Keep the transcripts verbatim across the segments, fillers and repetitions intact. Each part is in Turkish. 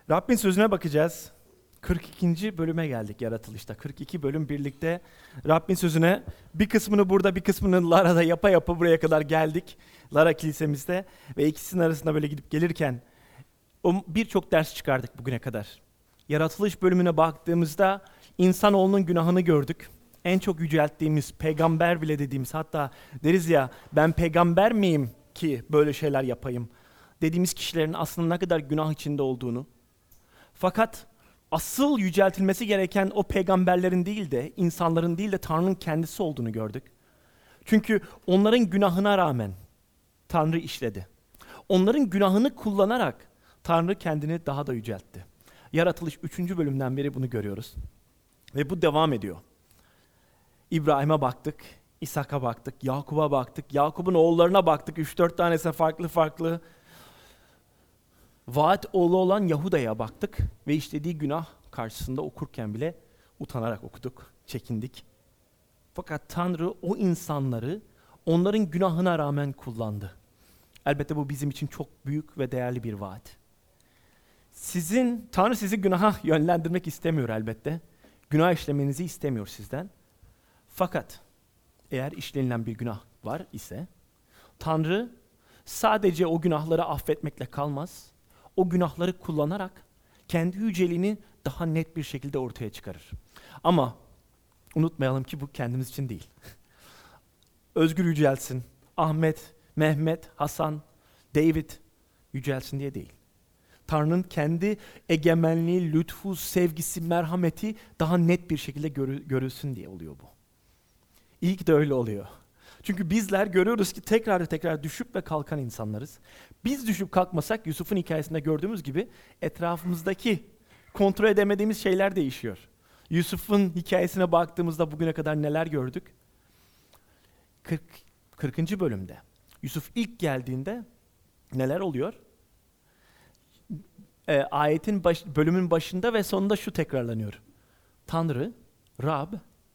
Rabbin sözüne bakacağız. kırk ikinci bölüme geldik yaratılışta. kırk iki bölüm birlikte Rabbin sözüne bir kısmını burada bir kısmını Lara'da yapa yapa buraya kadar geldik. Lara kilisemizde ve ikisinin arasında böyle gidip gelirken birçok ders çıkardık bugüne kadar. Yaratılış bölümüne baktığımızda insanoğlunun günahını gördük. En çok yücelttiğimiz, peygamber bile dediğimiz, hatta deriz ya ben peygamber miyim ki böyle şeyler yapayım dediğimiz kişilerin aslında ne kadar günah içinde olduğunu. Fakat asıl yüceltilmesi gereken o peygamberlerin değil de, insanların değil de Tanrı'nın kendisi olduğunu gördük. Çünkü onların günahına rağmen Tanrı işledi. Onların günahını kullanarak Tanrı kendini daha da yüceltti. Yaratılış üçüncü bölümden beri bunu görüyoruz. Ve bu devam ediyor. İbrahim'e baktık, İshak'a baktık, Yakub'a baktık, Yakub'un oğullarına baktık, üç dört tanesine farklı farklı. Vaat oğlu olan Yahuda'ya baktık ve işlediği günah karşısında okurken bile utanarak okuduk, çekindik. Fakat Tanrı o insanları onların günahına rağmen kullandı. Elbette bu bizim için çok büyük ve değerli bir vaat. Sizin, Tanrı sizi günaha yönlendirmek istemiyor elbette. Günah işlemenizi istemiyor sizden. Fakat eğer işlenilen bir günah var ise Tanrı sadece o günahları affetmekle kalmaz. O günahları kullanarak kendi yüceliğini daha net bir şekilde ortaya çıkarır. Ama unutmayalım ki bu kendimiz için değil. Özgür yücelsin, Ahmet, Mehmet, Hasan, David yücelsin diye değil. Tanrı'nın kendi egemenliği, lütfu, sevgisi, merhameti daha net bir şekilde görü- görülsün diye oluyor bu. İyi ki de öyle oluyor. Çünkü bizler görüyoruz ki tekrar tekrar düşüp ve kalkan insanlarız. Biz düşüp kalkmasak Yusuf'un hikayesinde gördüğümüz gibi etrafımızdaki kontrol edemediğimiz şeyler değişiyor. Yusuf'un hikayesine baktığımızda bugüne kadar neler gördük? kırk, kırkıncı bölümde Yusuf ilk geldiğinde neler oluyor? E, ayetin baş, bölümün başında ve sonunda şu tekrarlanıyor. Tanrı, Rab,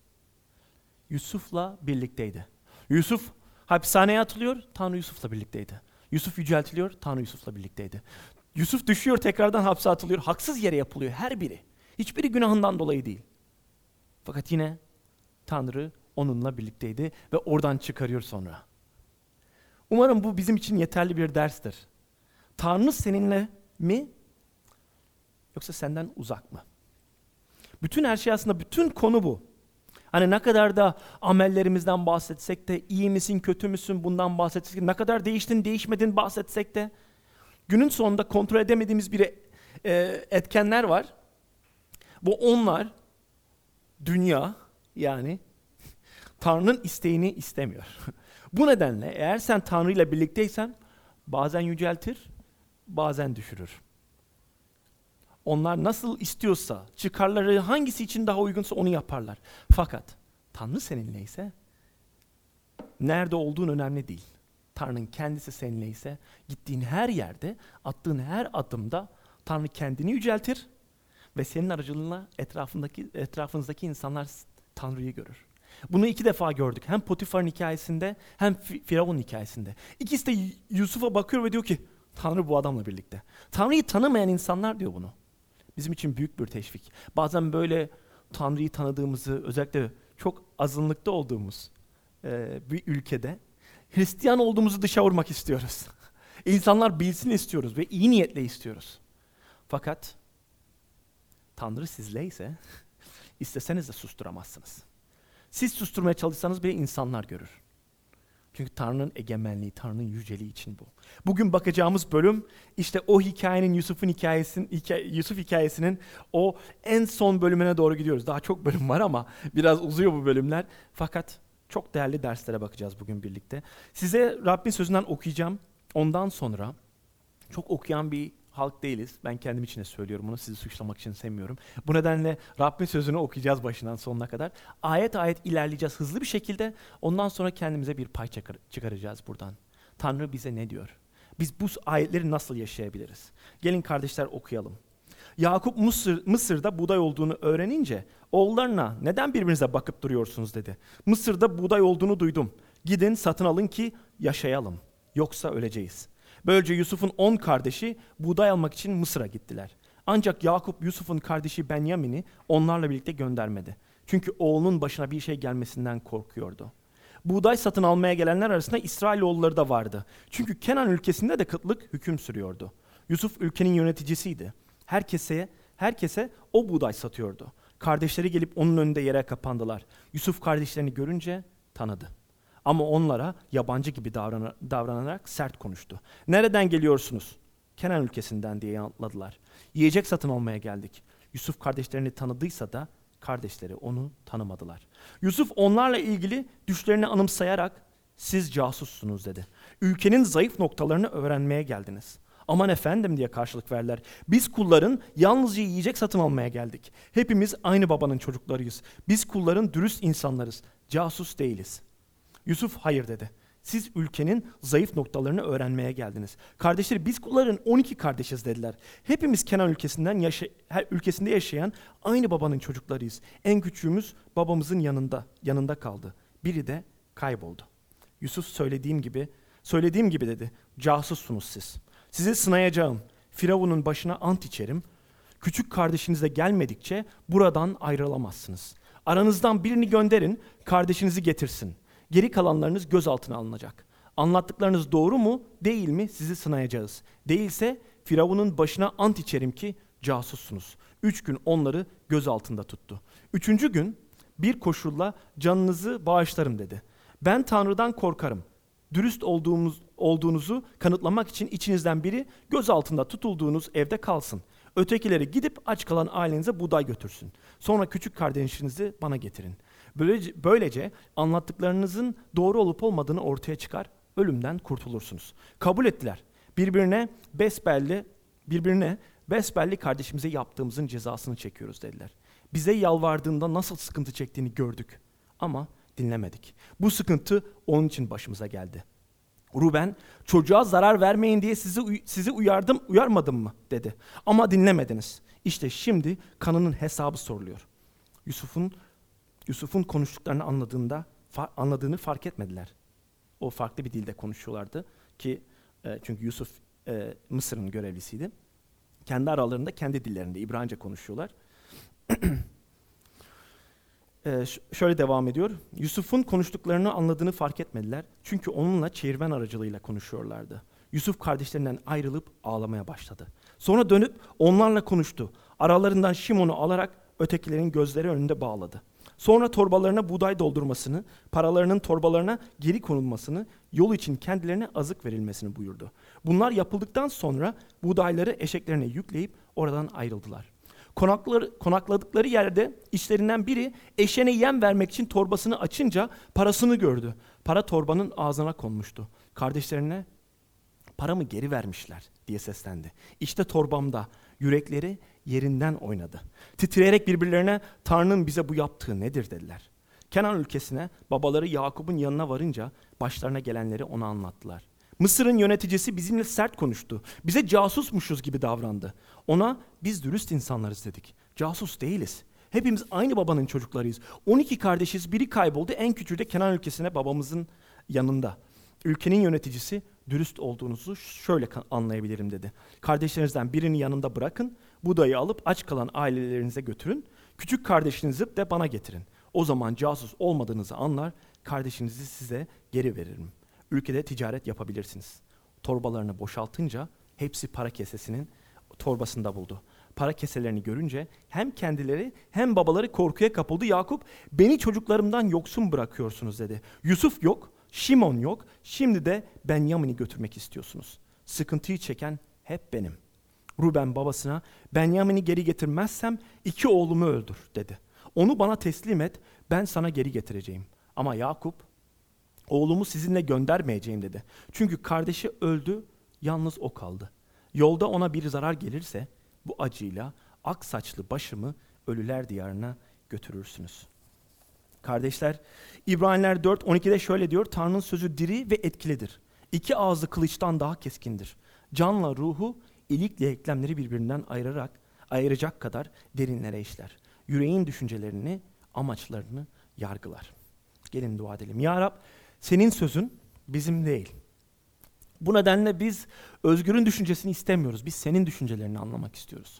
Yusuf'la birlikteydi. Yusuf hapishaneye atılıyor, Tanrı Yusuf'la birlikteydi. Yusuf yüceltiliyor, Tanrı Yusuf'la birlikteydi. Yusuf düşüyor, tekrardan hapse atılıyor. Haksız yere yapılıyor her biri. Hiçbiri günahından dolayı değil. Fakat yine Tanrı onunla birlikteydi ve oradan çıkarıyor sonra. Umarım bu bizim için yeterli bir derstir. Tanrı seninle mi yoksa senden uzak mı? Bütün her şey aslında, bütün konu bu. Hani ne kadar da amellerimizden bahsetsek de, iyi misin, kötü müsün bundan bahsetsek de, ne kadar değiştin, değişmedin bahsetsek de, günün sonunda kontrol edemediğimiz bir e, etkenler var. Bu onlar, dünya yani Tanrı'nın isteğini istemiyor. Bu nedenle eğer sen Tanrı ile birlikteysen bazen yüceltir, bazen düşürür. Onlar nasıl istiyorsa, çıkarları hangisi için daha uygunsa onu yaparlar. Fakat Tanrı seninleyse, nerede olduğun önemli değil. Tanrı'nın kendisi seninleyse, gittiğin her yerde, attığın her adımda Tanrı kendini yüceltir ve senin aracılığınla etrafındaki, etrafınızdaki insanlar Tanrı'yı görür. Bunu iki defa gördük. Hem Potifar'ın hikayesinde hem Firavun hikayesinde. İkisi de Yusuf'a bakıyor ve diyor ki, Tanrı bu adamla birlikte. Tanrı'yı tanımayan insanlar diyor bunu. Bizim için büyük bir teşvik. Bazen böyle Tanrı'yı tanıdığımızı, özellikle çok azınlıkta olduğumuz e, bir ülkede Hristiyan olduğumuzu dışa vurmak istiyoruz. İnsanlar bilsin istiyoruz ve iyi niyetle istiyoruz. Fakat Tanrı sizleyse isteseniz de susturamazsınız. Siz susturmaya çalışsanız bile insanlar görür. Çünkü Tanrı'nın egemenliği, Tanrı'nın yüceliği için bu. Bugün bakacağımız bölüm işte o hikayenin, Yusuf'un hikayesinin, hikaye, Yusuf hikayesinin o en son bölümüne doğru gidiyoruz. Daha çok bölüm var ama biraz uzuyor bu bölümler. Fakat çok değerli derslere bakacağız bugün birlikte. Size Rabbin sözünden okuyacağım. Ondan sonra çok okuyan bir halk değiliz. Ben kendim için de söylüyorum bunu, sizi suçlamak için sevmiyorum. Bu nedenle Rabbin sözünü okuyacağız başından sonuna kadar. Ayet ayet ilerleyeceğiz hızlı bir şekilde. Ondan sonra kendimize bir pay çıkaracağız buradan. Tanrı bize ne diyor? Biz bu ayetleri nasıl yaşayabiliriz? Gelin kardeşler okuyalım. Yakup Mısır, Mısır'da buğday olduğunu öğrenince oğullarına neden birbirinize bakıp duruyorsunuz dedi. Mısır'da buğday olduğunu duydum. Gidin satın alın ki yaşayalım. Yoksa öleceğiz. Böylece Yusuf'un on kardeşi buğday almak için Mısır'a gittiler. Ancak Yakup Yusuf'un kardeşi Benyamin'i onlarla birlikte göndermedi. Çünkü oğlunun başına bir şey gelmesinden korkuyordu. Buğday satın almaya gelenler arasında İsrailoğulları da vardı. Çünkü Kenan ülkesinde de kıtlık hüküm sürüyordu. Yusuf ülkenin yöneticisiydi. Herkese, herkese o buğday satıyordu. Kardeşleri gelip onun önünde yere kapandılar. Yusuf kardeşlerini görünce tanıdı. Ama onlara yabancı gibi davran- davranarak sert konuştu. "Nereden geliyorsunuz?" "Kenan ülkesinden," diye yanıtladılar. "Yiyecek satın almaya geldik." Yusuf kardeşlerini tanıdıysa da kardeşleri onu tanımadılar. Yusuf onlarla ilgili düşlerini anımsayarak "Siz casussunuz," dedi. "Ülkenin zayıf noktalarını öğrenmeye geldiniz." "Aman efendim," diye karşılık verdiler. "Biz kulların yalnızca yiyecek satın almaya geldik. Hepimiz aynı babanın çocuklarıyız. Biz kulların dürüst insanlarız. Casus değiliz." Yusuf hayır dedi. "Siz ülkenin zayıf noktalarını öğrenmeye geldiniz." Kardeşleri "Biz kulların on iki kardeşiz," dediler. "Hepimiz Kenan ülkesinden yaşa her ülkesinde yaşayan aynı babanın çocuklarıyız. En küçüğümüz babamızın yanında yanında kaldı. Biri de kayboldu." Yusuf söylediğim gibi söylediğim gibi dedi. "Casussunuz siz. Sizi sınayacağım. Firavun'un başına ant içerim. Küçük kardeşinize gelmedikçe buradan ayrılamazsınız. Aranızdan birini gönderin, kardeşinizi getirsin. Geri kalanlarınız gözaltına alınacak. Anlattıklarınız doğru mu, değil mi sizi sınayacağız. Değilse Firavun'un başına ant içerim ki casussunuz." Üç gün onları gözaltında tuttu. Üçüncü gün bir koşulla "Canınızı bağışlarım," dedi. "Ben Tanrı'dan korkarım. Dürüst olduğumuz, olduğunuzu kanıtlamak için içinizden biri gözaltında tutulduğunuz evde kalsın. Ötekileri gidip aç kalan ailenize buğday götürsün. Sonra küçük kardeşinizi bana getirin. Böylece, böylece anlattıklarınızın doğru olup olmadığını ortaya çıkar, ölümden kurtulursunuz." Kabul ettiler. Birbirine besbelli, birbirine besbelli "Kardeşimize yaptığımızın cezasını çekiyoruz," dediler. "Bize yalvardığında nasıl sıkıntı çektiğini gördük ama dinlemedik. Bu sıkıntı onun için başımıza geldi. Ruben, çocuğa zarar vermeyin diye sizi sizi uyardım, uyarmadım mı?" dedi. "Ama dinlemediniz. İşte şimdi kanının hesabı soruluyor." Yusuf'un Yusuf'un konuştuklarını anladığında fa, anladığını fark etmediler. O farklı bir dilde konuşuyorlardı ki e, çünkü Yusuf e, Mısır'ın görevlisiydi. Kendi aralarında kendi dillerinde İbranice konuşuyorlar. Ee, şöyle devam ediyor. Yusuf'un konuştuklarını anladığını fark etmediler. Çünkü onunla çevirmen aracılığıyla konuşuyorlardı. Yusuf kardeşlerinden ayrılıp ağlamaya başladı. Sonra dönüp onlarla konuştu. Aralarından Şimon'u alarak ötekilerin gözleri önünde bağladı. Sonra torbalarına buğday doldurmasını, paralarının torbalarına geri konulmasını, yol için kendilerine azık verilmesini buyurdu. Bunlar yapıldıktan sonra buğdayları eşeklerine yükleyip oradan ayrıldılar. Konakları, konakladıkları yerde işlerinden biri eşeğine yem vermek için torbasını açınca parasını gördü. Para torbanın ağzına konmuştu. Kardeşlerine "Paramı geri vermişler," diye seslendi. "İşte torbamda." Yürekleri yerinden oynadı. Titreyerek birbirlerine "Tanrı'nın bize bu yaptığı nedir?" dediler. Kenan ülkesine babaları Yakup'un yanına varınca başlarına gelenleri ona anlattılar. "Mısır'ın yöneticisi bizimle sert konuştu. Bize casusmuşuz gibi davrandı. Ona biz dürüst insanlarız dedik. Casus değiliz. Hepimiz aynı babanın çocuklarıyız. on iki kardeşiz, biri kayboldu. En küçüğü de Kenan ülkesine babamızın yanında. Ülkenin yöneticisi dürüst olduğunuzu şöyle anlayabilirim," dedi. "Kardeşlerinizden birini yanında bırakın. Buğdayı alıp aç kalan ailelerinize götürün. Küçük kardeşinizi de bana getirin. O zaman casus olmadığınızı anlar, kardeşinizi size geri veririm. Ülkede ticaret yapabilirsiniz." Torbalarını boşaltınca hepsi para kesesinin torbasında buldu. Para keselerini görünce hem kendileri hem babaları korkuya kapıldı. Yakup, "Beni çocuklarımdan yoksun bırakıyorsunuz," dedi. "Yusuf yok, Şimon yok, şimdi de Benyamin'i götürmek istiyorsunuz. Sıkıntıyı çeken hep benim." Ruben babasına "Benyamin'i geri getirmezsem iki oğlumu öldür," dedi. "Onu bana teslim et, ben sana geri getireceğim." Ama Yakup, "Oğlumu sizinle göndermeyeceğim," dedi. "Çünkü kardeşi öldü, yalnız o kaldı. Yolda ona bir zarar gelirse bu acıyla ak saçlı başımı ölüler diyarına götürürsünüz." Kardeşler, İbraniler dört on ikide şöyle diyor: "Tanrı'nın sözü diri ve etkilidir. İki ağzı kılıçtan daha keskindir. Canla ruhu, ilikle eklemleri birbirinden ayırarak ayıracak kadar derinlere işler. Yüreğin düşüncelerini, amaçlarını yargılar." Gelin dua edelim. Ya Rab, senin sözün bizim değil. Bu nedenle biz Özgür'ün düşüncesini istemiyoruz. Biz senin düşüncelerini anlamak istiyoruz.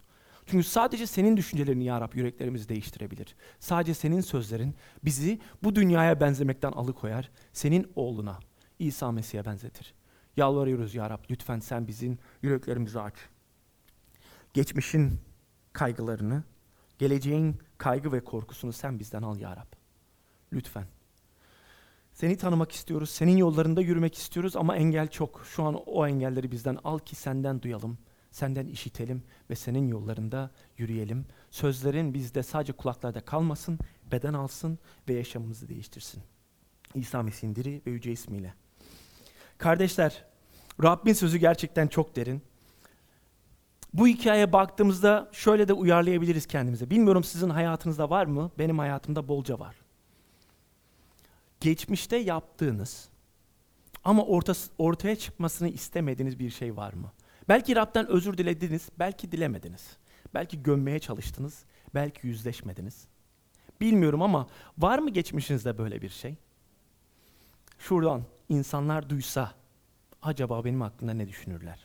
Çünkü sadece senin düşüncelerin ya Rab yüreklerimizi değiştirebilir. Sadece senin sözlerin bizi bu dünyaya benzemekten alıkoyar. Senin oğluna, İsa Mesih'e benzetir. Yalvarıyoruz ya Rab, lütfen sen bizim yüreklerimizi aç. Geçmişin kaygılarını, geleceğin kaygı ve korkusunu sen bizden al ya Rab. Lütfen. Seni tanımak istiyoruz, senin yollarında yürümek istiyoruz ama engel çok. Şu an o engelleri bizden al ki senden duyalım, senden işitelim ve senin yollarında yürüyelim. Sözlerin bizde sadece kulaklarda kalmasın, beden alsın ve yaşamımızı değiştirsin. İsa Mesih'in diri ve yüce ismiyle. Kardeşler, Rabbin sözü gerçekten çok derin. Bu hikayeye baktığımızda şöyle de uyarlayabiliriz kendimize. Bilmiyorum sizin hayatınızda var mı? Benim hayatımda bolca var. Geçmişte yaptığınız ama ortası, ortaya çıkmasını istemediğiniz bir şey var mı? Belki Rab'den özür dilediniz, belki dilemediniz. Belki gömmeye çalıştınız, belki yüzleşmediniz. Bilmiyorum ama var mı geçmişinizde böyle bir şey? Şuradan insanlar duysa, acaba benim hakkında ne düşünürler?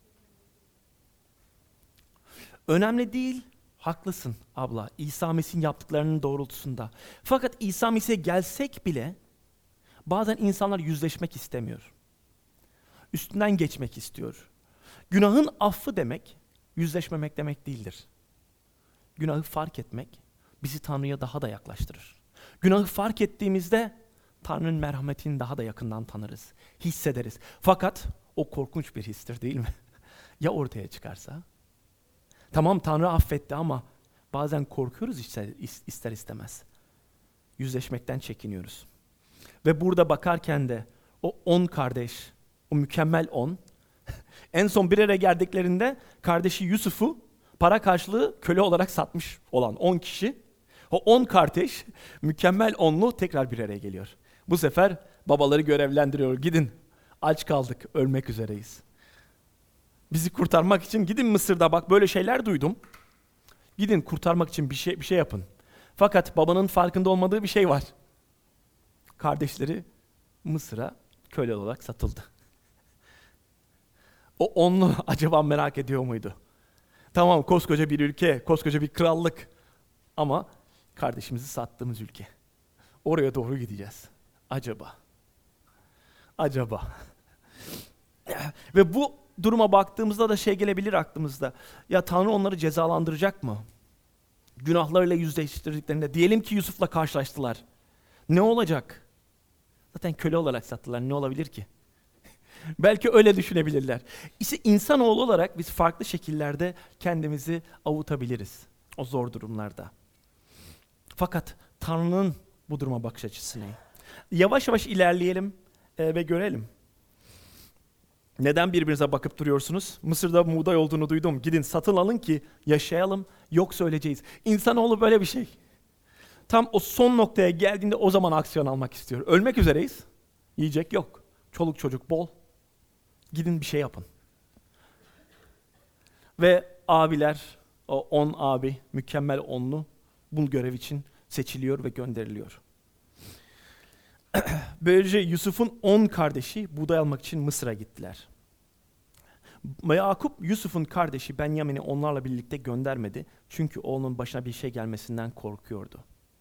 Önemli değil, haklısın abla. İsa Mesih'in yaptıklarının doğrultusunda. Fakat İsa Mesih'e gelsek bile bazen insanlar yüzleşmek istemiyor. Üstünden geçmek istiyor. Günahın affı demek, yüzleşmemek demek değildir. Günahı fark etmek bizi Tanrı'ya daha da yaklaştırır. Günahı fark ettiğimizde Tanrı'nın merhametini daha da yakından tanırız, hissederiz. Fakat o korkunç bir histir değil mi? Ya ortaya çıkarsa? Tamam Tanrı affetti ama bazen korkuyoruz ister, ister istemez. Yüzleşmekten çekiniyoruz. Ve burada bakarken de o on kardeş, o mükemmel on, en son bir araya geldiklerinde kardeşi Yusuf'u para karşılığı köle olarak satmış olan on kişi, o on kardeş, mükemmel onlu tekrar bir araya geliyor. Bu sefer babaları görevlendiriyor. Gidin, aç kaldık, ölmek üzereyiz. Bizi kurtarmak için gidin Mısır'da, bak böyle şeyler duydum. Gidin kurtarmak için bir şey bir şey yapın. Fakat babanın farkında olmadığı bir şey var. Kardeşleri Mısır'a köle olarak satıldı. O onlu acaba merak ediyor muydu? Tamam, koskoca bir ülke, koskoca bir krallık. Ama kardeşimizi sattığımız ülke. Oraya doğru gideceğiz. Acaba? Acaba? Ve bu duruma baktığımızda da şey gelebilir aklımızda. Ya Tanrı onları cezalandıracak mı? Günahlarıyla yüzleştirdiklerinde. Diyelim ki Yusuf'la karşılaştılar. Ne olacak? Zaten köle olarak sattılar. Ne olabilir ki? Belki öyle düşünebilirler. İşte insanoğlu olarak biz farklı şekillerde kendimizi avutabiliriz. O zor durumlarda. Fakat Tanrı'nın bu duruma bakış açısı ne? Yavaş yavaş ilerleyelim e, ve görelim. Neden birbirinize bakıp duruyorsunuz? Mısır'da buğday olduğunu duydum. Gidin satın alın ki yaşayalım, yoksa öleceğiz. İnsanoğlu böyle bir şey. Tam o son noktaya geldiğinde o zaman aksiyon almak istiyor. Ölmek üzereyiz. Yiyecek yok. Çoluk çocuk bol. Gidin bir şey yapın. Ve abiler, o on abi, mükemmel onlu bu görev için seçiliyor ve gönderiliyor. Böylece Yusuf'un on kardeşi buğday almak için Mısır'a gittiler. Yakup, Yusuf'un kardeşi Benyamin'i onlarla birlikte göndermedi. Çünkü oğlunun başına bir şey gelmesinden korkuyordu.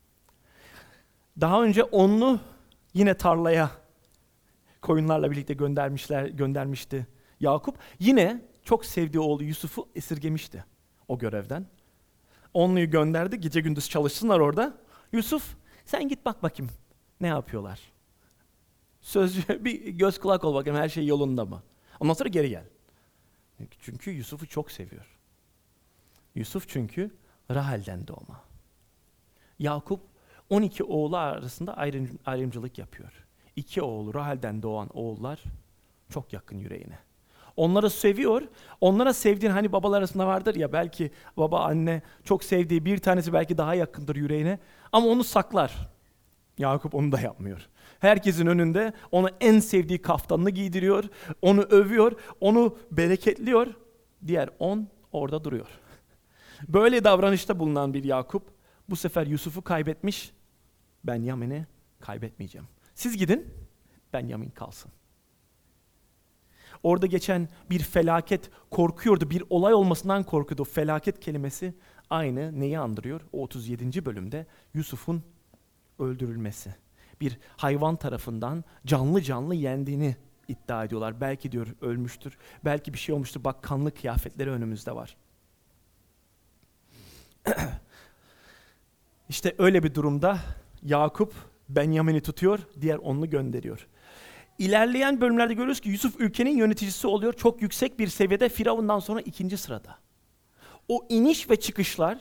Daha önce onlu yine tarlaya koyunlarla birlikte göndermişler, göndermişti Yakup. Yine çok sevdiği oğlu Yusuf'u esirgemişti o görevden. Onluyu gönderdi, gece gündüz çalışsınlar orada. Yusuf, sen git bak bakayım ne yapıyorlar. Sözcü bir göz kulak ol bakayım her şey yolunda mı? Ondan sonra geri gel. Çünkü Yusuf'u çok seviyor. Yusuf çünkü Rahel'den doğma. Yakup on iki oğlu arasında ayrım, ayrımcılık yapıyor. İki oğlu Rahel'den doğan oğullar çok yakın yüreğine. Onları seviyor. Onlara sevdiğin hani babalar arasında vardır ya, belki baba anne çok sevdiği bir tanesi belki daha yakındır yüreğine ama onu saklar. Yakup onu da yapmıyor. Herkesin önünde ona en sevdiği kaftanını giydiriyor, onu övüyor, onu bereketliyor. Diğer on orada duruyor. Böyle davranışta bulunan bir Yakup bu sefer Yusuf'u kaybetmiş, Benyamin'i kaybetmeyeceğim. Siz gidin, Benyamin kalsın. Orada geçen bir felaket, korkuyordu, bir olay olmasından korkuyordu. Felaket kelimesi aynı neyi andırıyor? O otuz yedinci bölümde Yusuf'un öldürülmesi. Bir hayvan tarafından canlı canlı yendiğini iddia ediyorlar. Belki diyor ölmüştür, belki bir şey olmuştur. Bak kanlı kıyafetleri önümüzde var. İşte öyle bir durumda Yakup Benyamin'i tutuyor, diğer onunu gönderiyor. İlerleyen bölümlerde görüyoruz ki Yusuf ülkenin yöneticisi oluyor. Çok yüksek bir seviyede, Firavun'dan sonra ikinci sırada. O iniş ve çıkışlar,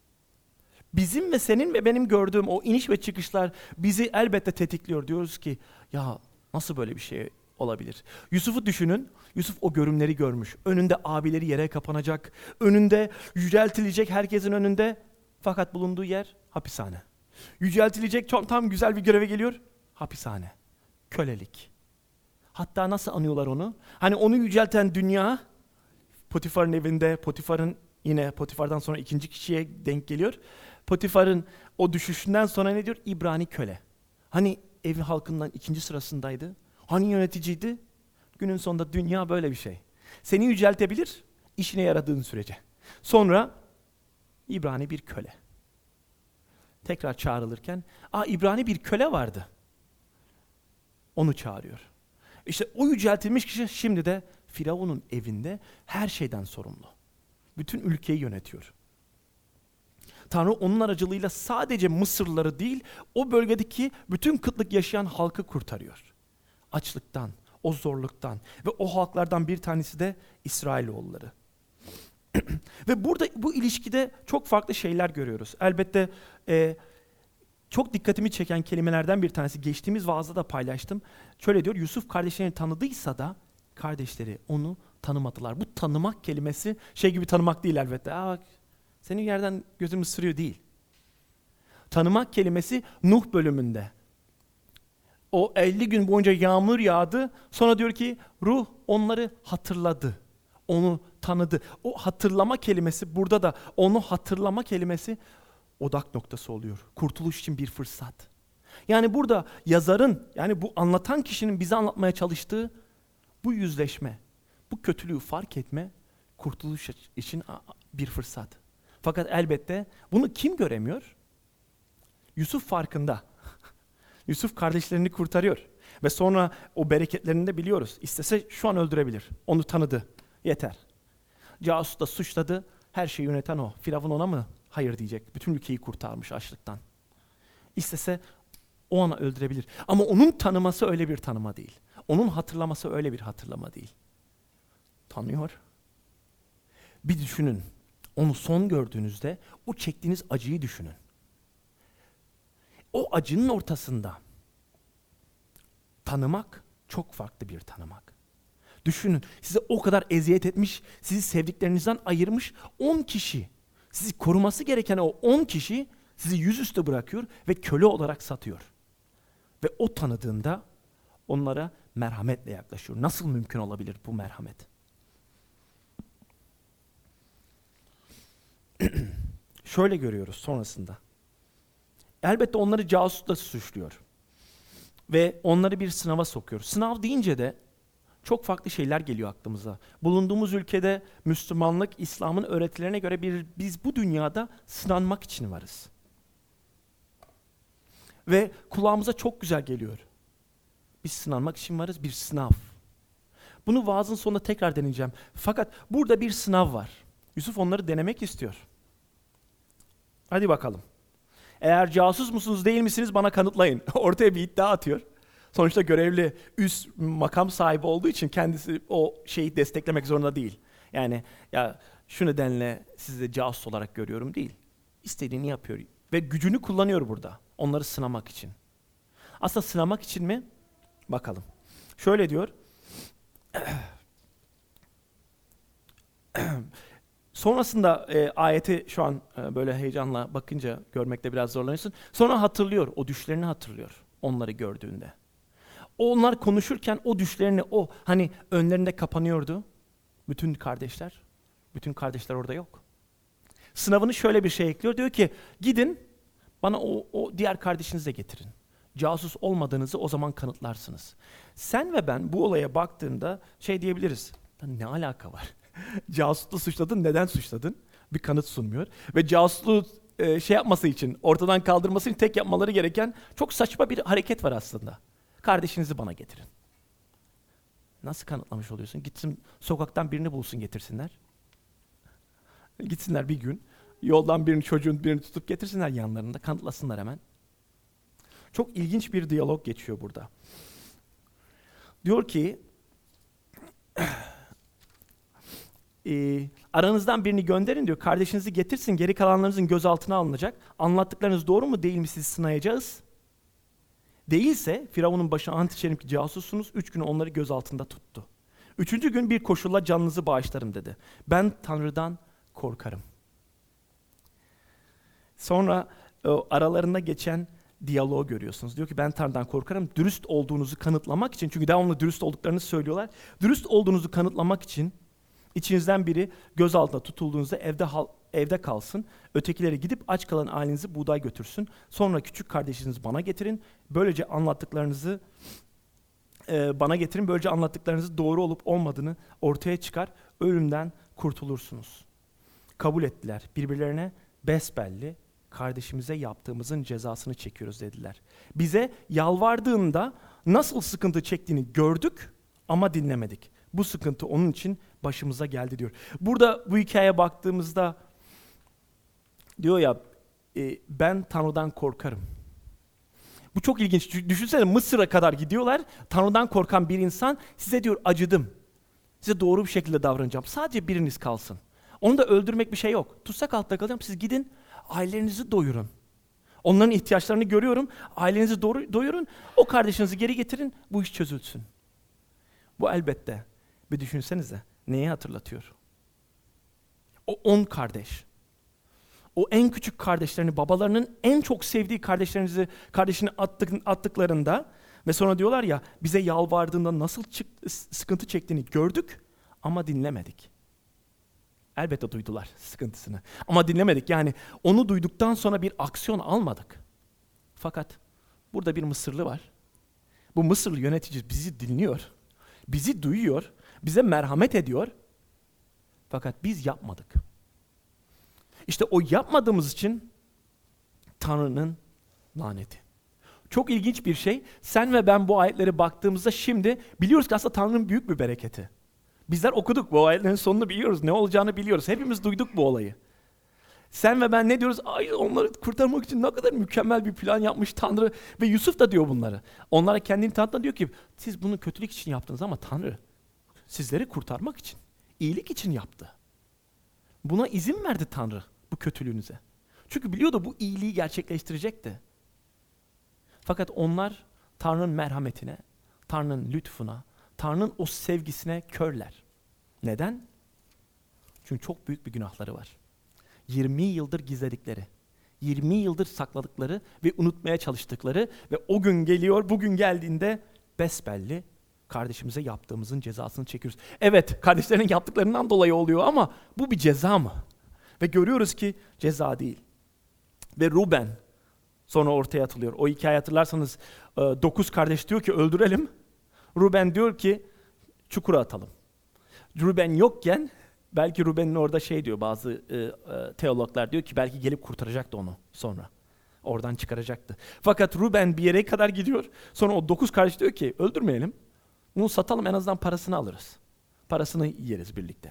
bizim ve senin ve benim gördüğüm o iniş ve çıkışlar bizi elbette tetikliyor. Diyoruz ki ya nasıl böyle bir şey olabilir? Yusuf'u düşünün. Yusuf o görümleri görmüş. Önünde abileri yere kapanacak. Önünde yüceltilecek, herkesin önünde. Fakat bulunduğu yer hapishane. Yüceltilecek, çok tam güzel bir göreve geliyor. Hapishane. Kölelik. Hatta nasıl anıyorlar onu? Hani onu yücelten dünya Potifar'ın evinde, Potifar'ın yine Potifar'dan sonra ikinci kişiye denk geliyor. Potifar'ın o düşüşünden sonra ne diyor? İbrani köle. Hani evi halkından ikinci sırasındaydı. Hani yöneticiydi? Günün sonunda dünya böyle bir şey. Seni yüceltebilir, işine yaradığın sürece. Sonra İbrani bir köle. Tekrar çağrılırken, aa İbrani bir köle vardı. Onu çağırıyor. İşte o yüceltilmiş kişi şimdi de Firavun'un evinde her şeyden sorumlu. Bütün ülkeyi yönetiyor. Tanrı onun aracılığıyla sadece Mısırlıları değil, o bölgedeki bütün kıtlık yaşayan halkı kurtarıyor. Açlıktan, o zorluktan ve o halklardan bir tanesi de İsrailoğulları. Ve burada bu ilişkide çok farklı şeyler görüyoruz. Elbette e, çok dikkatimi çeken kelimelerden bir tanesi, geçtiğimiz vaazda da paylaştım. Şöyle diyor, Yusuf kardeşlerini tanıdıysa da kardeşleri onu tanımadılar. Bu tanımak kelimesi şey gibi tanımak değil elbette. Aa bak, senin yerden gözüm ısırıyor değil. Tanımak kelimesi Nuh bölümünde. O elli gün boyunca yağmur yağdı. Sonra diyor ki ruh onları hatırladı. Onu tanıdı. O hatırlama kelimesi burada da, onu hatırlama kelimesi odak noktası oluyor. Kurtuluş için bir fırsat. Yani burada yazarın, yani bu anlatan kişinin bize anlatmaya çalıştığı bu yüzleşme, bu kötülüğü fark etme, kurtuluş için bir fırsat. Fakat elbette bunu kim göremiyor? Yusuf farkında. Yusuf kardeşlerini kurtarıyor. Ve sonra o bereketlerini de biliyoruz. İstese şu an öldürebilir. Onu tanıdı. Yeter. Casus da suçladı. Her şeyi yöneten o. Firavun ona mı? Hayır diyecek. Bütün ülkeyi kurtarmış açlıktan. İstese o ana öldürebilir. Ama onun tanıması öyle bir tanıma değil. Onun hatırlaması öyle bir hatırlama değil. Tanıyor. Bir düşünün. Onu son gördüğünüzde o çektiğiniz acıyı düşünün. O acının ortasında tanımak çok farklı bir tanımak. Düşünün, size o kadar eziyet etmiş, sizi sevdiklerinizden ayırmış on kişi. Sizi koruması gereken o on kişi sizi yüzüstü bırakıyor ve köle olarak satıyor. Ve o tanıdığında onlara merhametle yaklaşıyor. Nasıl mümkün olabilir bu merhamet? Şöyle görüyoruz sonrasında. Elbette onları casusla suçluyor. Ve onları bir sınava sokuyor. Sınav deyince de çok farklı şeyler geliyor aklımıza. Bulunduğumuz ülkede Müslümanlık, İslam'ın öğretilerine göre bir, biz bu dünyada sınanmak için varız. Ve kulağımıza çok güzel geliyor. Biz sınanmak için varız, bir sınav. Bunu vaazın sonunda tekrar deneyeceğim. Fakat burada bir sınav var. Yusuf onları denemek istiyor. Hadi bakalım. Eğer casus musunuz değil misiniz bana kanıtlayın. Ortaya bir iddia atıyor. Sonuçta görevli üst makam sahibi olduğu için kendisi o şeyi desteklemek zorunda değil. Yani ya şu nedenle sizi casus olarak görüyorum değil. İstediğini yapıyor ve gücünü kullanıyor burada. Onları sınamak için. Aslında sınamak için mi? Bakalım. Şöyle diyor. Sonrasında e, ayeti şu an e, böyle heyecanla bakınca görmekte biraz zorlanıyorsun. Sonra hatırlıyor, o düşlerini hatırlıyor onları gördüğünde. Onlar konuşurken o düşlerini, o hani önlerinde kapanıyordu bütün kardeşler. Bütün kardeşler orada yok. Sınavını şöyle bir şey ekliyor. Diyor ki gidin bana o, o diğer kardeşinizi de getirin. Casus olmadığınızı o zaman kanıtlarsınız. Sen ve ben bu olaya baktığında şey diyebiliriz. Ne alaka var? Casusluğu suçladın, neden suçladın? Bir kanıt sunmuyor. Ve casusluğu e, şey yapması için, ortadan kaldırması için tek yapmaları gereken çok saçma bir hareket var aslında. Kardeşinizi bana getirin. Nasıl kanıtlamış oluyorsun? Gitsin sokaktan birini bulsun getirsinler. Gitsinler bir gün. Yoldan birini, çocuğun birini tutup getirsinler yanlarında. Kanıtlasınlar hemen. Çok ilginç bir diyalog geçiyor burada. Diyor ki, e, aranızdan birini gönderin diyor. Kardeşinizi getirsin, geri kalanlarınızın gözaltına alınacak. Anlattıklarınız doğru mu değil mi sizi sınayacağız. Değilse Firavun'un başına ant içerim ki casussunuz. Üç gün onları gözaltında tuttu. Üçüncü gün bir koşulla canınızı bağışlarım dedi. Ben Tanrı'dan korkarım. Sonra o, aralarında geçen diyaloğu görüyorsunuz. Diyor ki ben Tanrı'dan korkarım. Dürüst olduğunuzu kanıtlamak için, çünkü devamlı dürüst olduklarını söylüyorlar. Dürüst olduğunuzu kanıtlamak için içinizden biri gözaltına tutulduğunuzda evde hal, evde kalsın. Ötekileri gidip aç kalan ailenizi buğday götürsün. Sonra küçük kardeşinizi bana getirin. Böylece anlattıklarınızı e, bana getirin. Böylece anlattıklarınızı doğru olup olmadığını ortaya çıkar. Ölümden kurtulursunuz. Kabul ettiler. Birbirlerine besbelli kardeşimize yaptığımızın cezasını çekiyoruz dediler. Bize yalvardığında nasıl sıkıntı çektiğini gördük ama dinlemedik. Bu sıkıntı onun için başımıza geldi diyor. Burada bu hikayeye baktığımızda diyor ya e, ben Tanrı'dan korkarım. Bu çok ilginç. Düşünsene Mısır'a kadar gidiyorlar. Tanrı'dan korkan bir insan size diyor acıdım. Size doğru bir şekilde davranacağım. Sadece biriniz kalsın. Onu da öldürmek bir şey yok. Tutsak altta kalacağım. Siz gidin ailenizi doyurun. Onların ihtiyaçlarını görüyorum. Ailenizi doğru, doyurun. O kardeşinizi geri getirin. Bu iş çözülsün. Bu elbette. Bir düşünsenize. Neyi hatırlatıyor? O on kardeş. O en küçük kardeşlerini, babalarının en çok sevdiği kardeşlerinizi, kardeşini attık, attıklarında ve sonra diyorlar ya bize yalvardığında nasıl çık, sıkıntı çektiğini gördük ama dinlemedik. Elbette duydular sıkıntısını ama dinlemedik. Yani onu duyduktan sonra bir aksiyon almadık. Fakat burada bir Mısırlı var. Bu Mısırlı yönetici bizi dinliyor, bizi duyuyor, bize merhamet ediyor. Fakat biz yapmadık. İşte o yapmadığımız için Tanrı'nın laneti. Çok ilginç bir şey. Sen ve ben bu ayetlere baktığımızda şimdi biliyoruz ki aslında Tanrı'nın büyük bir bereketi. Bizler okuduk bu ayetlerin sonunu biliyoruz. Ne olacağını biliyoruz. Hepimiz duyduk bu olayı. Sen ve ben ne diyoruz? Ay onları kurtarmak için ne kadar mükemmel bir plan yapmış Tanrı. Ve Yusuf da diyor bunları. Onlara kendini tanıtma diyor ki siz bunu kötülük için yaptınız ama Tanrı sizleri kurtarmak için, iyilik için yaptı. Buna izin verdi Tanrı bu kötülüğünüze. Çünkü biliyordu bu iyiliği gerçekleştirecekti. Fakat onlar Tanrı'nın merhametine, Tanrı'nın lütfuna, Tanrı'nın o sevgisine körler. Neden? Çünkü çok büyük bir günahları var. yirmi yıldır gizledikleri, yirmi yıldır sakladıkları ve unutmaya çalıştıkları ve o gün geliyor, bugün geldiğinde besbelli kardeşimize yaptığımızın cezasını çekiyoruz. Evet, kardeşlerinin yaptıklarından dolayı oluyor ama bu bir ceza mı? Ve görüyoruz ki ceza değil. Ve Ruben sonra ortaya atılıyor. O hikayeyi hatırlarsanız dokuz kardeş diyor ki öldürelim. Ruben diyor ki çukura atalım. Ruben yokken belki Ruben'in orada şey diyor bazı e, e, teologlar diyor ki belki gelip kurtaracaktı onu sonra. Oradan çıkaracaktı. Fakat Ruben bir yere kadar gidiyor. Sonra o dokuz kardeş diyor ki öldürmeyelim. Bunu satalım en azından parasını alırız. Parasını yeriz birlikte.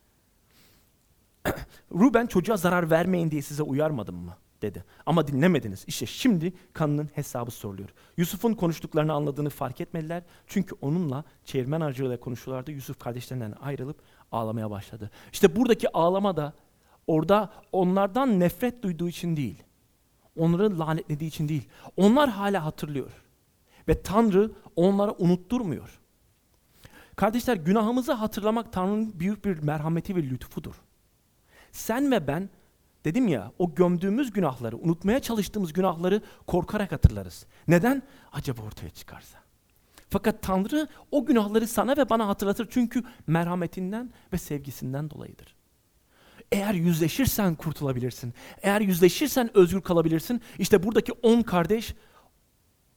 Ruben çocuğa zarar vermeyin diye size uyarmadım mı? Dedi. Ama dinlemediniz. İşte şimdi kanının hesabı soruluyor. Yusuf'un konuştuklarını anladığını fark etmediler. Çünkü onunla çevirmen aracılığıyla konuşuyorlardı. Yusuf kardeşlerinden ayrılıp ağlamaya başladı. İşte buradaki ağlama da orada onlardan nefret duyduğu için değil. Onları lanetlediği için değil. Onlar hala hatırlıyor. Ve Tanrı onlara unutturmuyor. Kardeşler günahımızı hatırlamak Tanrı'nın büyük bir merhameti ve lütfudur. Sen ve ben dedim ya o gömdüğümüz günahları, unutmaya çalıştığımız günahları korkarak hatırlarız. Neden? Acaba ortaya çıkarsa. Fakat Tanrı o günahları sana ve bana hatırlatır çünkü merhametinden ve sevgisinden dolayıdır. Eğer yüzleşirsen kurtulabilirsin. Eğer yüzleşirsen özgür kalabilirsin. İşte buradaki on kardeş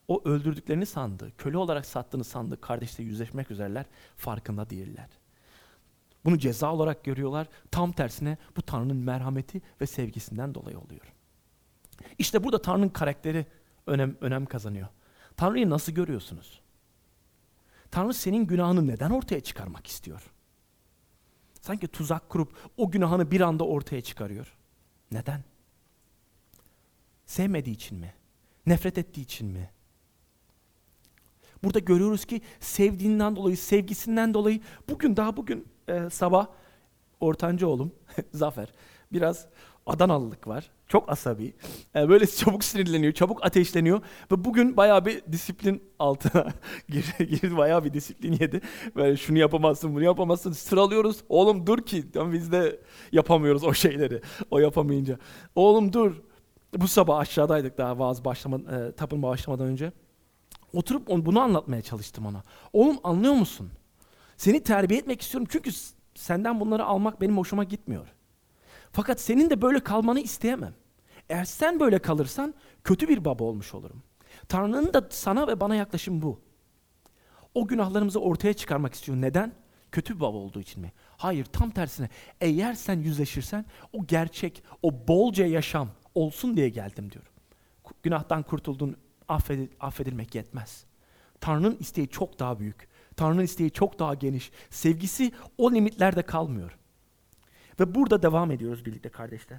o öldürdüklerini sandığı, köle olarak sattığını sandığı kardeşle yüzleşmek üzereler, farkında değiller. Bunu ceza olarak görüyorlar. Tam tersine bu Tanrı'nın merhameti ve sevgisinden dolayı oluyor. İşte burada Tanrı'nın karakteri önem, önem kazanıyor. Tanrı'yı nasıl görüyorsunuz? Tanrı senin günahını neden ortaya çıkarmak istiyor? Sanki tuzak kurup o günahını bir anda ortaya çıkarıyor. Neden? Sevmediği için mi? Nefret ettiği için mi? Burada görüyoruz ki sevdiğinden dolayı, sevgisinden dolayı bugün daha bugün e, sabah ortanca oğlum Zafer biraz Adanalılık var. Çok asabi. E, böyle çabuk sinirleniyor, çabuk ateşleniyor ve bugün bayağı bir disiplin altına girdi, girdi bayağı bir disiplin yedi. Böyle şunu yapamazsın, bunu yapamazsın. Sıralıyoruz. Oğlum dur ki biz de yapamıyoruz o şeyleri. O yapamayınca. Oğlum dur. Bu sabah aşağıdaydık daha vaaz başlamadan, e, tapınma başlamadan önce. Oturup onu, bunu anlatmaya çalıştım ona. Oğlum anlıyor musun? Seni terbiye etmek istiyorum çünkü senden bunları almak benim hoşuma gitmiyor. Fakat senin de böyle kalmanı isteyemem. Eğer sen böyle kalırsan kötü bir baba olmuş olurum. Tanrı'nın da sana ve bana yaklaşım bu. O günahlarımızı ortaya çıkarmak istiyor. Neden? Kötü bir baba olduğu için mi? Hayır, tam tersine. Eğer sen yüzleşirsen o gerçek, o bolca yaşam olsun diye geldim diyor. Günahtan kurtuldun, affedil, affedilmek yetmez. Tanrı'nın isteği çok daha büyük. Tanrı'nın isteği çok daha geniş. Sevgisi o limitlerde kalmıyor. Ve burada devam ediyoruz birlikte kardeşler.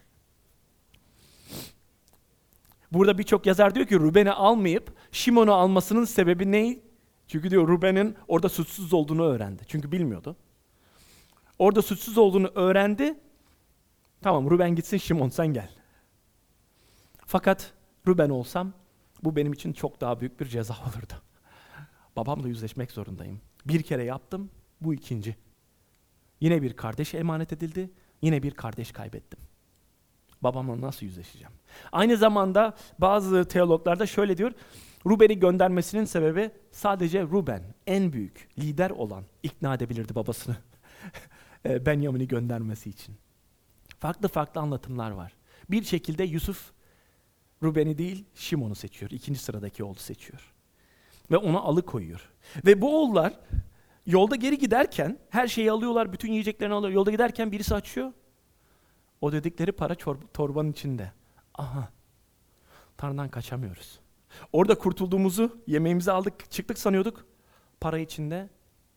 Burada birçok yazar diyor ki Ruben'i almayıp Şimon'u almasının sebebi ne? Çünkü diyor Ruben'in orada suçsuz olduğunu öğrendi. Çünkü bilmiyordu. Orada suçsuz olduğunu öğrendi. Tamam Ruben gitsin, Şimon sen gel. Fakat Ruben olsam bu benim için çok daha büyük bir ceza olurdu. Babamla yüzleşmek zorundayım. Bir kere yaptım, bu ikinci. Yine bir kardeş emanet edildi, yine bir kardeş kaybettim. Babamla nasıl yüzleşeceğim? Aynı zamanda bazı teologlar da şöyle diyor, Ruben'i göndermesinin sebebi sadece Ruben, en büyük, lider olan ikna edebilirdi babasını Benjamin'i göndermesi için. Farklı farklı anlatımlar var. Bir şekilde Yusuf, Ruben'i değil, Şimon'u seçiyor. İkinci sıradaki oğlu seçiyor. Ve ona alıkoyuyor. Ve bu oğullar yolda geri giderken her şeyi alıyorlar, bütün yiyeceklerini alıyor. Yolda giderken birisi açıyor. O dedikleri para çor- torbanın içinde. Aha, Tanrı'dan kaçamıyoruz. Orada kurtulduğumuzu, yemeğimizi aldık, çıktık sanıyorduk. Para içinde.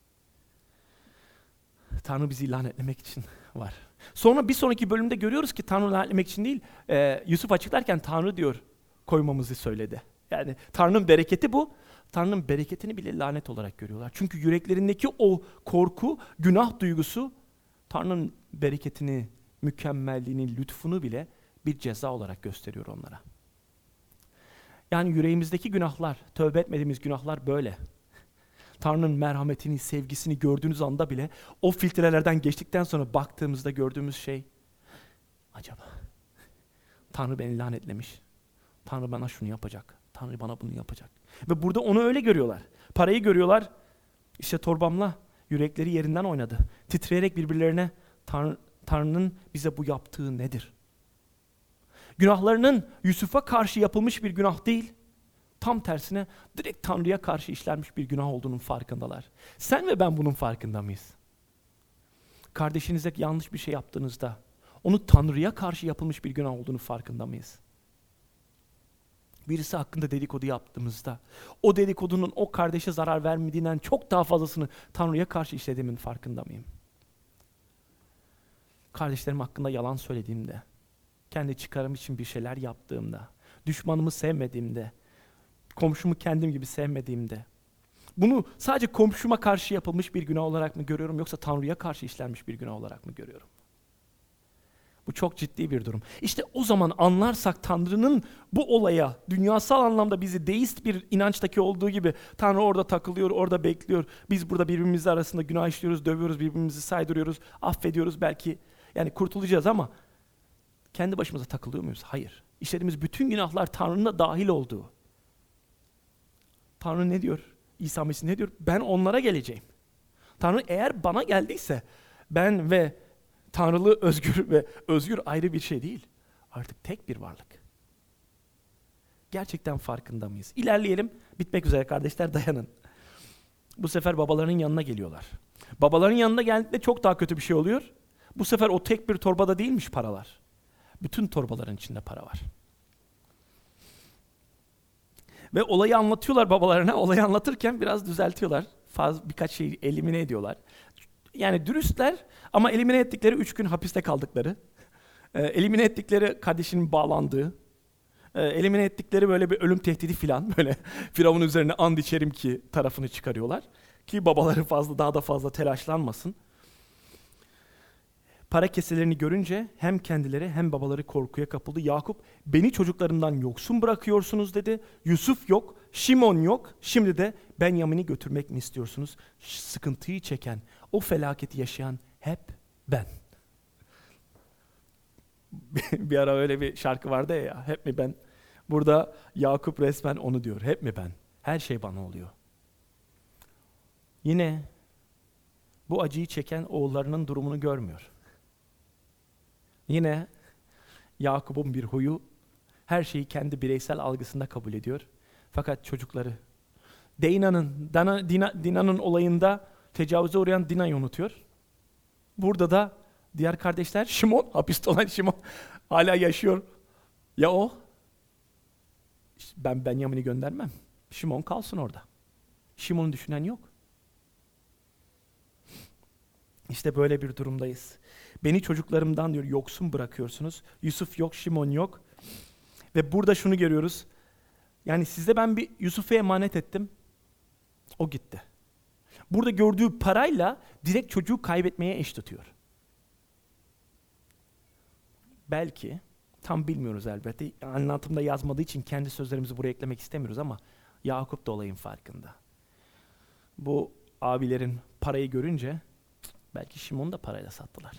Tanrı bizi lanetlemek için var. Sonra bir sonraki bölümde görüyoruz ki Tanrı lanetlemek için değil, e, Yusuf açıklarken Tanrı diyor koymamızı söyledi. Yani Tanrı'nın bereketi bu. Tanrı'nın bereketini bile lanet olarak görüyorlar. Çünkü yüreklerindeki o korku, günah duygusu Tanrı'nın bereketini, mükemmelliğini, lütfunu bile bir ceza olarak gösteriyor onlara. Yani yüreğimizdeki günahlar, tövbe etmediğimiz günahlar böyle. Tanrı'nın merhametini, sevgisini gördüğünüz anda bile o filtrelerden geçtikten sonra baktığımızda gördüğümüz şey acaba Tanrı beni lanetlemiş. Tanrı bana şunu yapacak. Tanrı bana bunu yapacak. Ve burada onu öyle görüyorlar. Parayı görüyorlar. İşte torbamla yürekleri yerinden oynadı. Titreyerek birbirlerine Tanrı, Tanrı'nın bize bu yaptığı nedir? Günahlarının Yusuf'a karşı yapılmış bir günah değil. Tam tersine direkt Tanrı'ya karşı işlenmiş bir günah olduğunun farkındalar. Sen ve ben bunun farkında mıyız? Kardeşinize yanlış bir şey yaptığınızda onu Tanrı'ya karşı yapılmış bir günah olduğunu farkında mıyız? Birisi hakkında dedikodu yaptığımızda o dedikodunun o kardeşe zarar vermediğinden çok daha fazlasını Tanrı'ya karşı işlediğimin farkında mıyım? Kardeşlerim hakkında yalan söylediğimde, kendi çıkarım için bir şeyler yaptığımda, düşmanımı sevmediğimde, komşumu kendim gibi sevmediğimde, bunu sadece komşuma karşı yapılmış bir günah olarak mı görüyorum yoksa Tanrı'ya karşı işlenmiş bir günah olarak mı görüyorum? Bu çok ciddi bir durum. İşte o zaman anlarsak Tanrı'nın bu olaya dünyasal anlamda bizi deist bir inançtaki olduğu gibi Tanrı orada takılıyor, orada bekliyor. Biz burada birbirimiz arasında günah işliyoruz, dövüyoruz, birbirimizi saydırıyoruz, affediyoruz belki. Yani kurtulacağız ama kendi başımıza takılıyor muyuz? Hayır. İşlediğimiz bütün günahlar Tanrı'nın da dahil olduğu. Tanrı ne diyor? İsa Mesih ne diyor? Ben onlara geleceğim. Tanrı eğer bana geldiyse ben ve Tanrılı özgür ve özgür ayrı bir şey değil. Artık tek bir varlık. Gerçekten farkında mıyız? İlerleyelim. Bitmek üzere kardeşler, dayanın. Bu sefer babalarının yanına geliyorlar. Babaların yanına geldiğinde çok daha kötü bir şey oluyor. Bu sefer o tek bir torbada değilmiş paralar. Bütün torbaların içinde para var. Ve olayı anlatıyorlar babalarına. Olayı anlatırken biraz düzeltiyorlar. Faz, birkaç şeyi elimine ediyorlar. Yani dürüstler ama elimine ettikleri üç gün hapiste kaldıkları, e, elimine ettikleri kardeşinin bağlandığı, e, elimine ettikleri böyle bir ölüm tehdidi filan, böyle Firavun üzerine and içerim ki tarafını çıkarıyorlar. Ki babaları fazla daha da fazla telaşlanmasın. Para keselerini görünce hem kendileri hem babaları korkuya kapıldı. Yakup, beni çocuklarımdan yoksun bırakıyorsunuz dedi. Yusuf yok, Şimon yok. Şimdi de Benyamin'i götürmek mi istiyorsunuz? Sıkıntıyı çeken, o felaketi yaşayan hep ben. Bir ara öyle bir şarkı vardı ya, hep mi ben? Burada Yakup resmen onu diyor, hep mi ben? Her şey bana oluyor. Yine bu acıyı çeken oğullarının durumunu görmüyor. Yine Yakup'un bir huyu, her şeyi kendi bireysel algısında kabul ediyor. Fakat çocukları, Dina'nın, Dina, Dina, Dina'nın olayında tecavüze uğrayan Dina'yı unutuyor. Burada da diğer kardeşler, Şimon, hapiste olan Şimon hala yaşıyor. Ya o? Ben Benyamin'i göndermem. Şimon kalsın orada. Şimon'u düşünen yok. İşte böyle bir durumdayız. Beni çocuklarımdan diyor yoksun bırakıyorsunuz. Yusuf yok, Şimon yok. Ve burada şunu görüyoruz. Yani size ben bir Yusuf'u emanet ettim. O gitti. Burada gördüğü parayla direkt çocuğu kaybetmeye eş tutuyor. Belki, tam bilmiyoruz elbette. Anlatımda yazmadığı için kendi sözlerimizi buraya eklemek istemiyoruz ama Yakup da olayın farkında. Bu abilerin parayı görünce belki Şimon'u da parayla sattılar.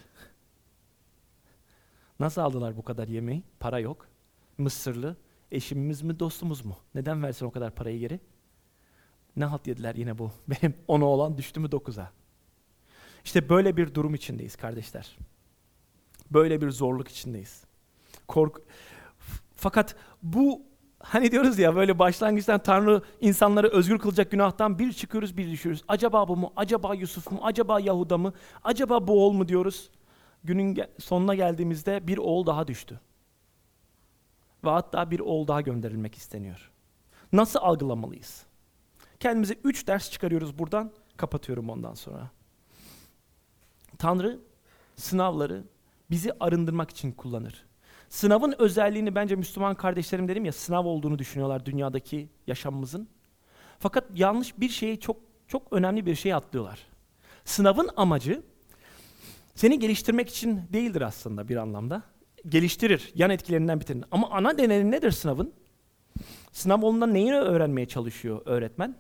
Nasıl aldılar bu kadar yemeği? Para yok. Mısırlı, eşimiz mi dostumuz mu? Neden versin o kadar parayı geri? Ne halt yediler yine bu? Benim ona olan düştü mü dokuza? İşte böyle bir durum içindeyiz kardeşler. Böyle bir zorluk içindeyiz. Kork. Fakat bu, hani diyoruz ya, böyle başlangıçtan Tanrı insanları özgür kılacak günahtan bir çıkıyoruz bir düşüyoruz. Acaba bu mu? Acaba Yusuf mu? Acaba Yahuda mı? Acaba bu oğul mu diyoruz? Günün sonuna geldiğimizde bir oğul daha düştü. Ve hatta bir oğul daha gönderilmek isteniyor. Nasıl algılamalıyız? Kendimize üç ders çıkarıyoruz buradan. Kapatıyorum ondan sonra. Tanrı sınavları bizi arındırmak için kullanır. Sınavın özelliğini bence Müslüman kardeşlerim dedim ya, sınav olduğunu düşünüyorlar dünyadaki yaşamımızın. Fakat yanlış bir şeyi, çok çok önemli bir şey atlıyorlar. Sınavın amacı seni geliştirmek için değildir aslında bir anlamda. Geliştirir, yan etkilerinden bitirir. Ama ana nedeni nedir sınavın? Sınav olduğunda neyi öğrenmeye çalışıyor öğretmen?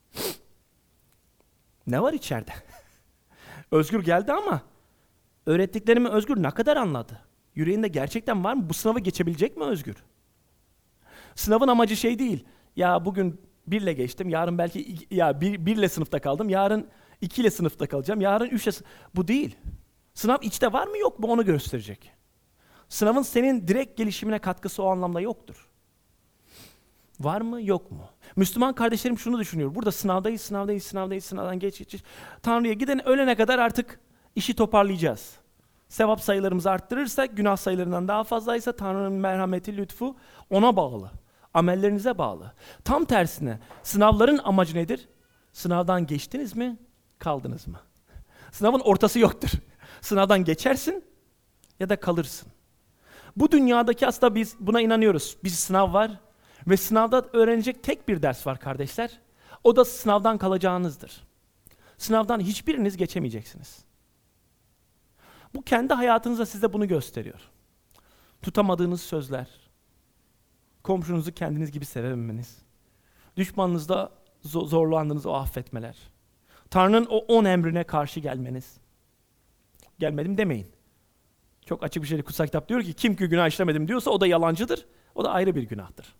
Ne var içeride? Özgür geldi ama öğrettiklerimi Özgür ne kadar anladı? Yüreğinde gerçekten var mı? Bu sınavı geçebilecek mi Özgür? Sınavın amacı şey değil. Ya bugün birle geçtim, yarın belki iki, ya bir, birle sınıfta kaldım, yarın ikiyle sınıfta kalacağım, yarın üçle. Bu değil. Sınav içte var mı yok mu onu gösterecek. Sınavın senin direkt gelişimine katkısı o anlamda yoktur. Var mı yok mu? Müslüman kardeşlerim şunu düşünüyor. Burada sınavdayız, sınavdayız, sınavdayız, sınavdan geç geç. geç. Tanrı'ya giden ölene kadar artık işi toparlayacağız. Sevap sayılarımızı arttırırsak, günah sayılarından daha fazlaysa Tanrı'nın merhameti, lütfu ona bağlı. Amellerinize bağlı. Tam tersine sınavların amacı nedir? Sınavdan geçtiniz mi, kaldınız mı? Sınavın ortası yoktur. Sınavdan geçersin ya da kalırsın. Bu dünyadaki aslında biz buna inanıyoruz. Bir sınav var ve sınavda öğrenecek tek bir ders var kardeşler. O da sınavdan kalacağınızdır. Sınavdan hiçbiriniz geçemeyeceksiniz. Bu kendi hayatınızda size bunu gösteriyor. Tutamadığınız sözler, komşunuzu kendiniz gibi sevememeniz, düşmanınızda zorlandığınız o affetmeler, Tanrı'nın o on emrine karşı gelmeniz. Gelmedim demeyin. Çok açık bir şekilde kutsal kitap diyor ki kim ki günah işlemedim diyorsa o da yalancıdır. O da ayrı bir günahtır.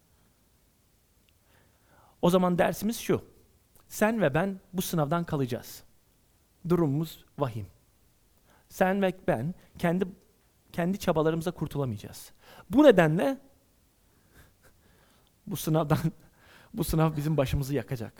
O zaman dersimiz şu. Sen ve ben bu sınavdan kalacağız. Durumumuz vahim. Sen ve ben kendi kendi çabalarımıza kurtulamayacağız. Bu nedenle Bu sınavdan, bu sınav bizim başımızı yakacak.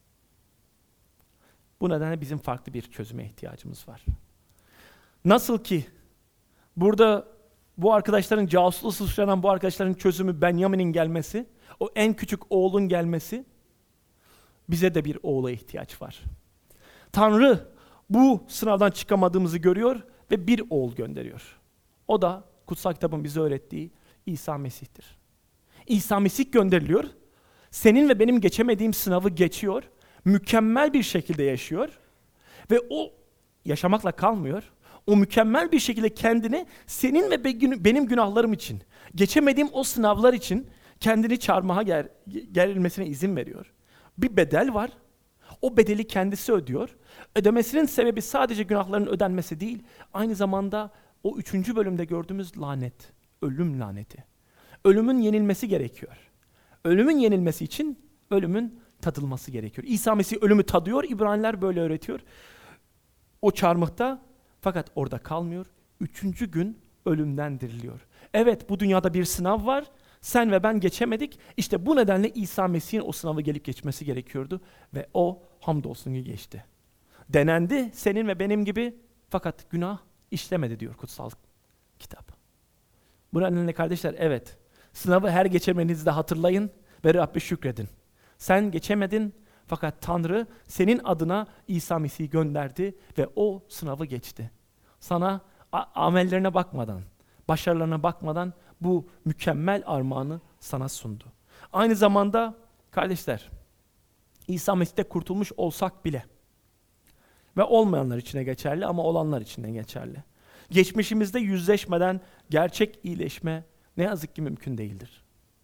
Bu nedenle bizim farklı bir çözüme ihtiyacımız var. Nasıl ki burada bu arkadaşların casusluğu suçlanan bu arkadaşların çözümü Benjamin'in gelmesi, o en küçük oğlun gelmesi, bize de bir oğula ihtiyaç var. Tanrı bu sınavdan çıkamadığımızı görüyor ve bir oğul gönderiyor. O da kutsal kitabın bize öğrettiği İsa Mesih'tir. İsa Mesih gönderiliyor, senin ve benim geçemediğim sınavı geçiyor, mükemmel bir şekilde yaşıyor ve o yaşamakla kalmıyor. O mükemmel bir şekilde kendini senin ve benim günahlarım için, geçemediğim o sınavlar için kendini çarmıha ger gerilmesine izin veriyor. Bir bedel var. O bedeli kendisi ödüyor. Ödemesinin sebebi sadece günahların ödenmesi değil, aynı zamanda o üçüncü bölümde gördüğümüz lanet, ölüm laneti. Ölümün yenilmesi gerekiyor. Ölümün yenilmesi için ölümün tadılması gerekiyor. İsa Mesih ölümü tadıyor, İbraniler böyle öğretiyor. O çarmıhta, fakat orada kalmıyor. Üçüncü gün ölümden diriliyor. Evet, bu dünyada bir sınav var. Sen ve ben geçemedik. İşte bu nedenle İsa Mesih'in o sınavı gelip geçmesi gerekiyordu. Ve o hamdolsun ki geçti. Denendi senin ve benim gibi, fakat günah işlemedi diyor kutsal kitap. Bu nedenle kardeşler, evet, sınavı her geçemenizde hatırlayın ve Rabbe şükredin. Sen geçemedin, fakat Tanrı senin adına İsa Mesih'i gönderdi ve o sınavı geçti. Sana amellerine bakmadan, başarılarına bakmadan bu mükemmel armağanı sana sundu. Aynı zamanda kardeşler, İsa Mesih'te kurtulmuş olsak bile ve olmayanlar için de geçerli ama olanlar için de geçerli. Geçmişimizde yüzleşmeden gerçek iyileşme ne yazık ki mümkün değildir.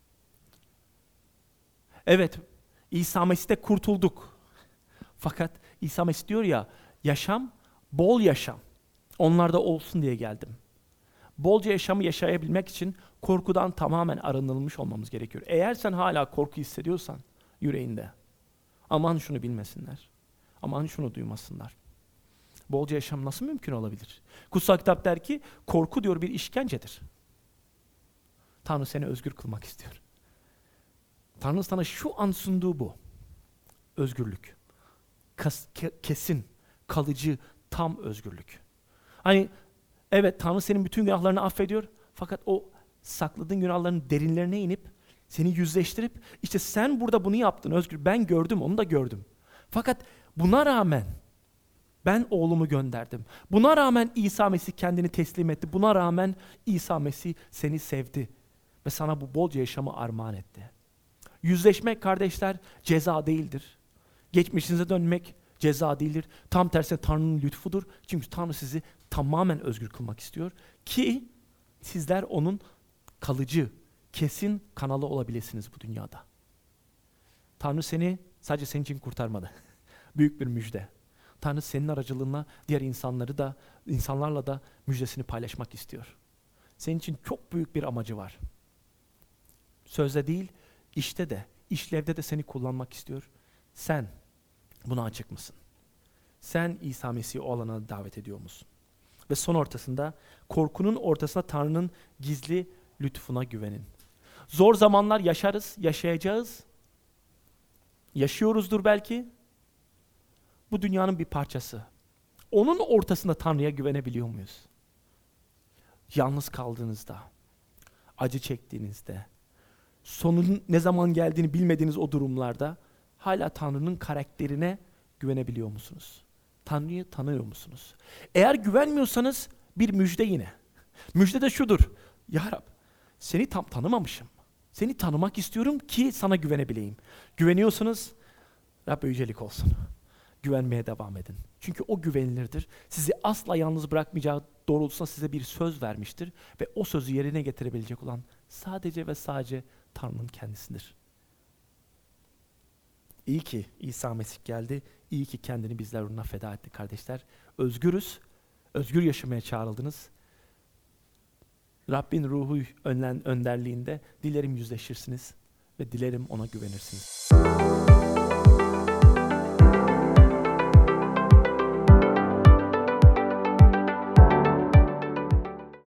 Evet, İsa Mesih'te kurtulduk. Fakat İsa Mesih diyor ya, yaşam, bol yaşam. Onlarda olsun diye geldim. Bolca yaşamı yaşayabilmek için korkudan tamamen arınılmış olmamız gerekiyor. Eğer sen hala korku hissediyorsan yüreğinde, aman şunu bilmesinler, aman şunu duymasınlar. Bolca yaşam nasıl mümkün olabilir? Kutsal kitap der ki, korku diyor bir işkencedir. Tanrı seni özgür kılmak istiyor. Tanrı sana şu an sunduğu bu. Özgürlük. Kas, ke, kesin, kalıcı, tam özgürlük. Hani evet, Tanrı senin bütün günahlarını affediyor. Fakat o sakladığın günahların derinlerine inip seni yüzleştirip işte sen burada bunu yaptın Özgür. Ben gördüm, onu da gördüm. Fakat buna rağmen ben oğlumu gönderdim. Buna rağmen İsa Mesih kendini teslim etti. Buna rağmen İsa Mesih seni sevdi ve sana bu bolca yaşamı armağan etti. Yüzleşmek kardeşler ceza değildir. Geçmişinize dönmek ceza değildir. Tam tersine Tanrı'nın lütfudur. Çünkü Tanrı sizi tamamen özgür kılmak istiyor ki sizler onun kalıcı, kesin kanalı olabilirsiniz bu dünyada. Tanrı seni sadece senin için kurtarmadı. Büyük bir müjde. Tanrı senin aracılığınla diğer insanları da, insanlarla da müjdesini paylaşmak istiyor. Senin için çok büyük bir amacı var. Sözde değil, işte de, işlevde de seni kullanmak istiyor. Sen buna açık mısın? Sen İsa Mesih'i o alana davet ediyor musun? Ve son ortasında, korkunun ortasında Tanrı'nın gizli lütfuna güvenin. Zor zamanlar yaşarız, yaşayacağız. Yaşıyoruzdur belki. Bu dünyanın bir parçası. Onun ortasında Tanrı'ya güvenebiliyor muyuz? Yalnız kaldığınızda, acı çektiğinizde, sonun ne zaman geldiğini bilmediğiniz o durumlarda hala Tanrı'nın karakterine güvenebiliyor musunuz? Tanrı'yı tanıyor musunuz? Eğer güvenmiyorsanız bir müjde yine. Müjde de şudur. Ya Rab, seni tam tanımamışım. Seni tanımak istiyorum ki sana güvenebileyim. Güveniyorsanız Rabbe yücelik olsun. Güvenmeye devam edin. Çünkü o güvenilirdir. Sizi asla yalnız bırakmayacağı doğrultusunda size bir söz vermiştir. Ve o sözü yerine getirebilecek olan sadece ve sadece Tanrı'nın kendisidir. İyi ki İsa Mesih geldi. İyi ki kendini bizler uğruna feda etti kardeşler. Özgürüz. Özgür yaşamaya çağrıldınız. Rabbin ruhu önlen, önderliğinde dilerim yüzleşirsiniz ve dilerim ona güvenirsiniz.